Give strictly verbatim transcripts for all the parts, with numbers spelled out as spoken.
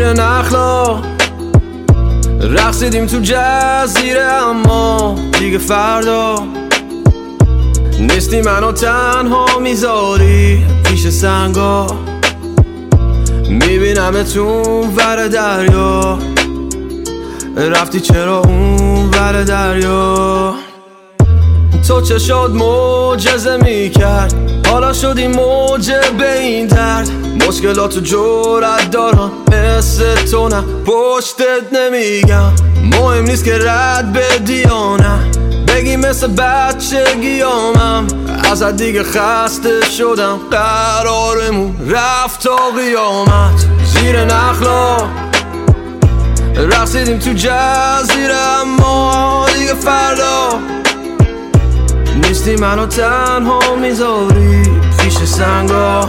زیر نخلا رقصیدیم تو جزیره، اما دیگه فردا نیستی منو تنها میذاری پیش سنگا. میبینم تو اون ور دریا، رفتی چرا اون ور دریا؟ تو چه شد معجزه میکرد، حالا شدی موجه به این درد. مشکلاتو جرأت دارم مثل تو، نه پشتت نمیگم. مهم نیست که رد بدی یا نه، بگی مثل بچگیامم. ازت دیگه خسته شدم، قرارمون رفت تا قیامت. زیر نخلا رقصیدیم تو جزیره، اما دیگه فردا نیستی منو تنها میذاری پیش سنگا.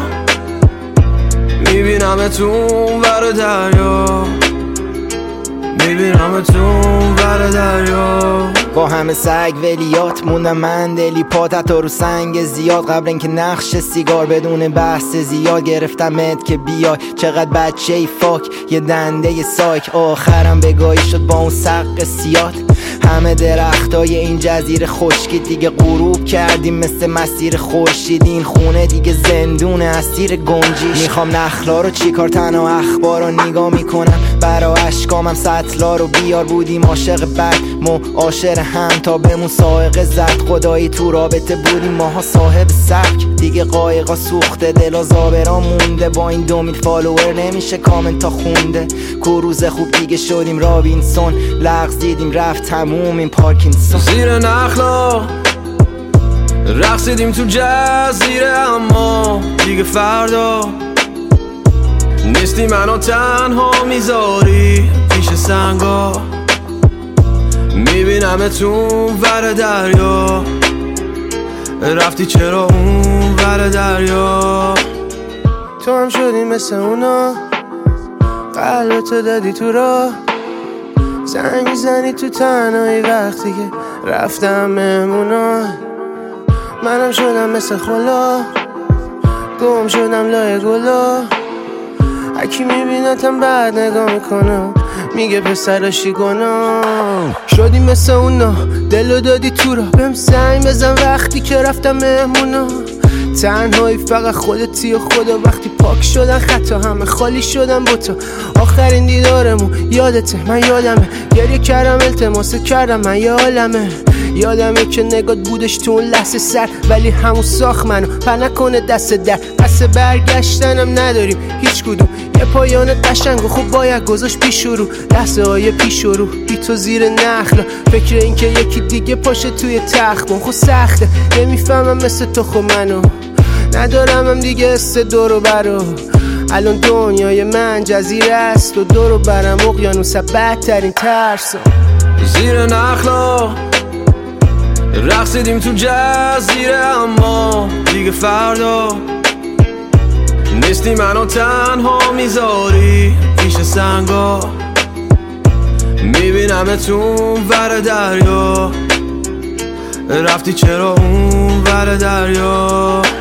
میبینم تو اون ور دریا، میبینم تو اون ور دریا. با همه سگ ولیات موندم من دلی پاتت تا رو سنگ زیاد. قبل اینکه نقش سیگار بدون بحث زیاد گرفتمت که بیای. چقدر بچه ای فاک، یه دنده یه سایک. آخرم بگاهی شد با اون سق سیاد. همه درختای این جزیره خشکی دیگه غروب کردیم مثل مسیر خورشید. این خونه دیگه زندونه اسیر گنجیش. میخوام نخلا رو چیکار، تنها اخبار رو نگاه میکنم. برا اشکامم سطلا رو بیار. بودیم عاشق بد معاشر هم تا بمون سائق زد. خدایی تو رابطه بودیم ماها صاحب سبک. دیگه قایقا سوخته، دلا زابرا مونده. با این دو میل فالوور نمیشه کامنتا خونده. کروز خوب دیگه شدیم رابینسون. لغز دیدیم رفت تموم این پارکینسون. زیر نخلا رقصیدیم تو جزیره، اما دیگه فردا نیستی منو تنها میذاری پیش سنگا. میبینم تو اون ور دریا، رفتی چرا اون ور دریا؟ تو هم شدی مثل اونا، قلبتو دادی تو راه. زنگ میزنی تو تنهایی وقتی که رفتم مهمونا. منم شدم مثل خلا، گم شدم لای گلا. هکی میبینتم بعد نگاه میکنم، میگه پسراشی گناه. شدی مثل اونا، دلو دادی تو را. بهم زنگ بزن وقتی که رفتم مهمونا. تنهایی فقط خودتی و خدا. وقتی پاک شدن خطا، همه خالی شدن با تو. آخرین دیدارمون یادته، من یادمه. گریه کردم التماسه کردم، من یه عالمه. یادمه که نگات بودش تو اون لحظه سر، ولی همون ساخت منو پر نکنه دست در. پس برگشتنم نداریم هیچ کدوم. یه پایان قشنگ و خوب باید گذاشت پیش رو. لحظه های پیش رو بی تو زیر نخلا. فکر این که یکی دیگه پاشه توی تخت من خود سخته. نمیفهمم مثل تو خب منو ندارم هم دیگه است دورو برو. الان دنیای من جزیره است و دورو برم اقیانوس بدترین ترسا. زیر نخلا رقصیدیم تو جزیره، اما دیگه فردا نیستی منو تنها میذاری پیش سنگا. میبینم تو اون ور دریا، رفتی چرا اون ور دریا؟